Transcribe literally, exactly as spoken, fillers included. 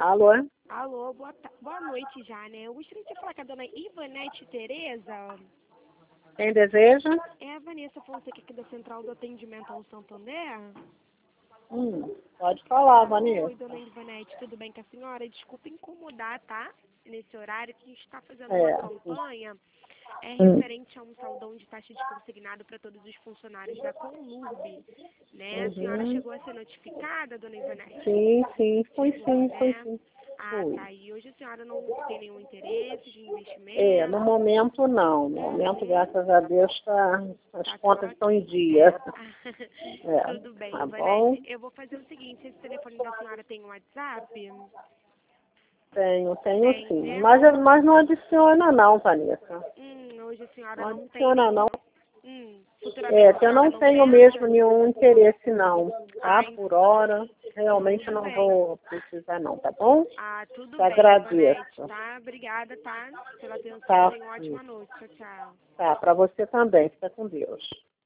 Alô? Alô, boa, ta- boa noite já, né? Eu gostaria de falar com a dona Ivanete Tereza. Quem deseja? É a Vanessa Fonseca aqui da Central do Atendimento ao Santander. Hum, pode falar, Vanessa. Oi, dona Ivanete, tudo bem com a senhora? Desculpa incomodar, tá? Nesse horário que a gente está fazendo uma É. campanha é Hum. referente a um saldão de taxa de consignado para todos os funcionários da Conlurb, né? A senhora Uhum. chegou a ser notificada, dona Ivanete? Sim, sim, foi Chegou, sim, foi né? sim. Ah, Foi. tá. E hoje a senhora não tem nenhum interesse de É, no investimento? momento não. No momento, Uhum. graças a Deus, tá, as Tá tudo contas estão em ok. dia. É, Tudo bem, tá bom? Ivanete. Eu vou fazer o seguinte, esse telefone da senhora tem um WhatsApp? Tenho, tenho Tem, sim. né? Mas, mas não adiciona não, Vanessa. Hum, hoje a senhora Não não tem adiciona não. nenhum. Hum, É, futuramente a que eu senhora não não tenho mesmo pensa? nenhum interesse não, tá? Ah, en- Por hora, realmente eu tudo não bem. vou precisar não, tá bom? Ah, tudo Te bem, Ivanete, agradeço. tá? Obrigada, tá? Pela atenção. Tá, Tenha uma ótima noite. Tchau, tchau. tá, para você também. Fica com Deus.